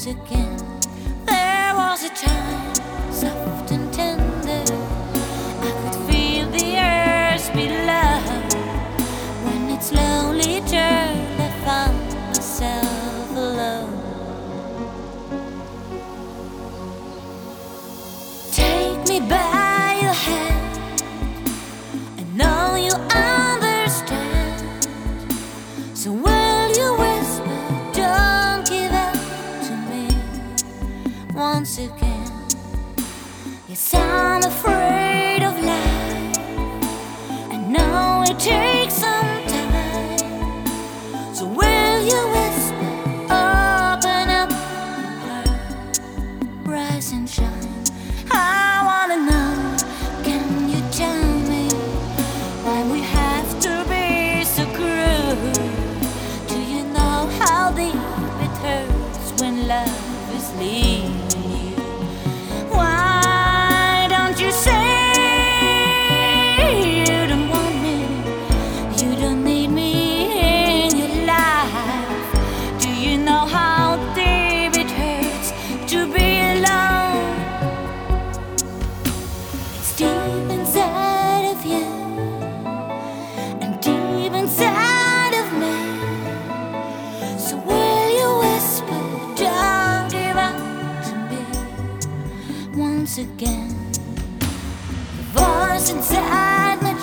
once again. There was a time, soft and tender, I could feel the earth below. When it slowly turned, I found myself alone. Take me by your hand, I know you understand. So will you whisper, don't give up to me once again? Yes, I'm afraid of life, I know it takes some time. So will you whisper, open up your heart, rise and shine. I wanna know, can you tell me why we have to be so cruel? Do you know how deep it hurts when love is leaving you? Why don't you say you don't want me, you don't need me in your life? Do you know how deep it hurts to be alone? It's deep inside of you and deep inside of me. So will you whisper, don't give up to me once again? The voice inside me